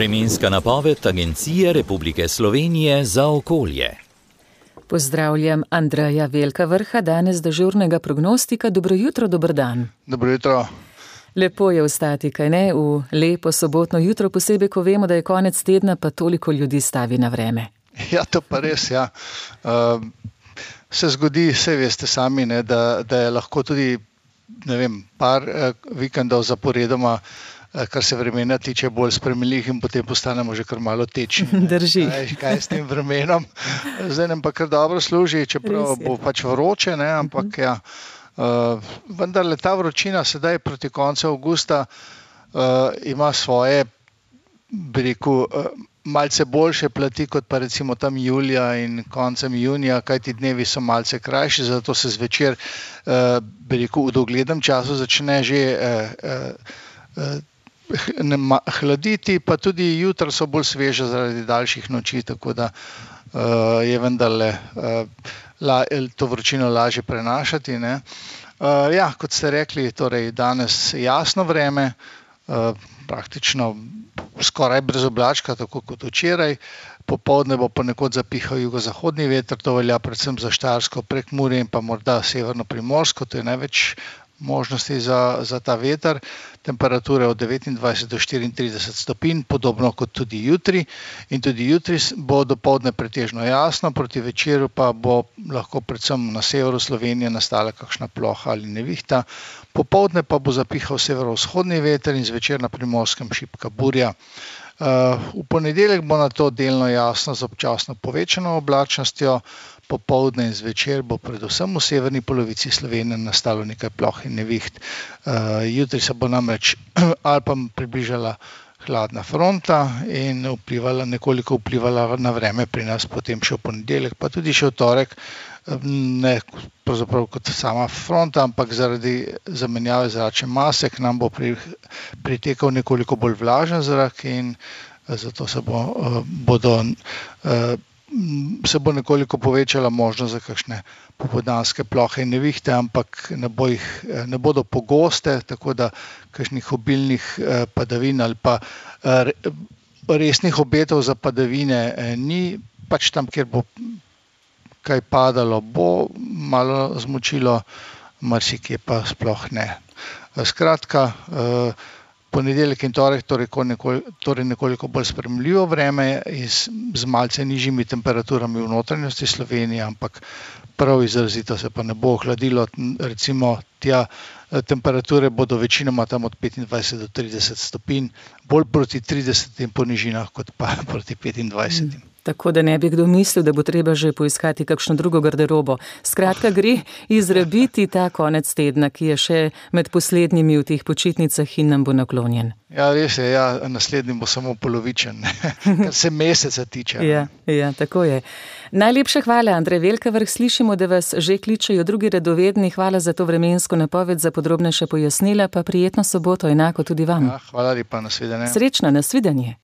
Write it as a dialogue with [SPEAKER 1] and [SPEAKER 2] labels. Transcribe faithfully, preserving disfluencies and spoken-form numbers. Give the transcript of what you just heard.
[SPEAKER 1] Vremenska napoved Agencije Republike Slovenije za okolje.
[SPEAKER 2] Pozdravljam Andreja Velkavrha, danes dežurnega prognostika. Dobro jutro, dober dan.
[SPEAKER 3] Dobro jutro.
[SPEAKER 2] Lepo je vstati, kaj ne, v lepo sobotno jutro, posebej, ko vemo, da je konec tedna, pa toliko ljudi stavi na vreme.
[SPEAKER 3] Ja, to pa res, ja. Uh, se zgodi, vse veste sami, ne, da, da je lahko tudi, ne vem, par uh, vikendov zaporedoma, uh, kar se vremena tiče, bolj spremenljivih in potem postanemo že kar malo tečni.
[SPEAKER 2] Drži.
[SPEAKER 3] Kaj, kaj s tem vremenom? Zdaj nam pa kar dobro služi, čeprav bo pač vroče, ne, ampak ja. Uh, vendar le ta vročina sedaj proti koncu avgusta uh, ima svoje, bi rekel, uh, malce boljše plati kot pa recimo tam julija in koncem junija, kajti dnevi so malce krajši, zato se zvečer, uh, bi rekel, v doglednem času začne že uh, uh, hladiti, pa tudi jutra so bolj sveže zaradi daljših noči, tako da uh, je vendarle uh, La, to vročino lažje prenašati. Ne? Uh, ja, kot ste rekli, torej danes jasno vreme, uh, praktično skoraj brez oblačka, tako kot včeraj. Popoldne bo ponekod zapihal jugozahodni veter, to velja predvsem za Štajersko, Prekmurje in pa morda severno Primorsko, to je največ možnosti za, za ta veter. Temperature od devetindvajset do štiriintrideset stopinj, podobno kot tudi jutri. In tudi jutri bo dopoldne pretežno jasno, proti večeru pa bo lahko predvsem na severu Slovenije nastala kakšna ploha ali nevihta. Popoldne pa bo zapihal severovzhodni veter in zvečer na Primorskem šibka burja. Uh, v ponedeljek bo na to delno jasno z občasno povečano oblačnostjo, popoldne in zvečer bo predvsem v severni polovici Slovenije nastalo nekaj ploh in neviht. Uh, jutri se bo namreč Alpam približala hladna fronta in vplivala, nekoliko vplivala na vreme pri nas, potem še v ponedeljek, pa tudi še v torek, ne pravzaprav kot sama fronta, ampak zaradi zamenjave zračne mase k nam bo pri, pritekal nekoliko bolj vlažen zrak in zato se bo, bodo, se bo nekoliko povečala možnost za kakšne popoldanske plohe in nevihte, ampak ne, bo jih, ne bodo pogoste, tako da kakšnih obilnih padavin ali pa resnih obetov za padavine ni, pač tam, kjer bo kaj padalo, bo malo zmočilo, marsikje pa sploh ne. Skratka, ponedeljek in torek torej, torej nekoliko bolj sprejemljivo vreme z, z malce nižjimi temperaturami v notranjosti Slovenije, ampak prav izrazito se pa ne bo ohladilo, recimo tja temperature bodo večinoma tam od petindvajset do trideset stopinj, bolj proti tridesetim po nižinah kot pa proti petindvajsetim.
[SPEAKER 2] Mm. Tako da ne bi kdo mislil, da bo treba že poiskati kakšno drugo garderobo. Skratka, gre izrabiti ta konec tedna, ki je še med poslednjimi v teh počitnicah in nam bo naklonjen.
[SPEAKER 3] Ja, res je, ja, naslednji bo samo polovičen, kar se meseca tiče.
[SPEAKER 2] Ja, ja, tako je. Najlepša hvala, Andrej Velkavrh, slišimo, da vas že kličejo drugi radovedni. Hvala za to vremensko napoved, za podrobnejše pojasnila, pa prijetno soboto, enako tudi vam.
[SPEAKER 3] Ja, hvala lepa, nasvidenje.
[SPEAKER 2] Srečno, nasvidenje.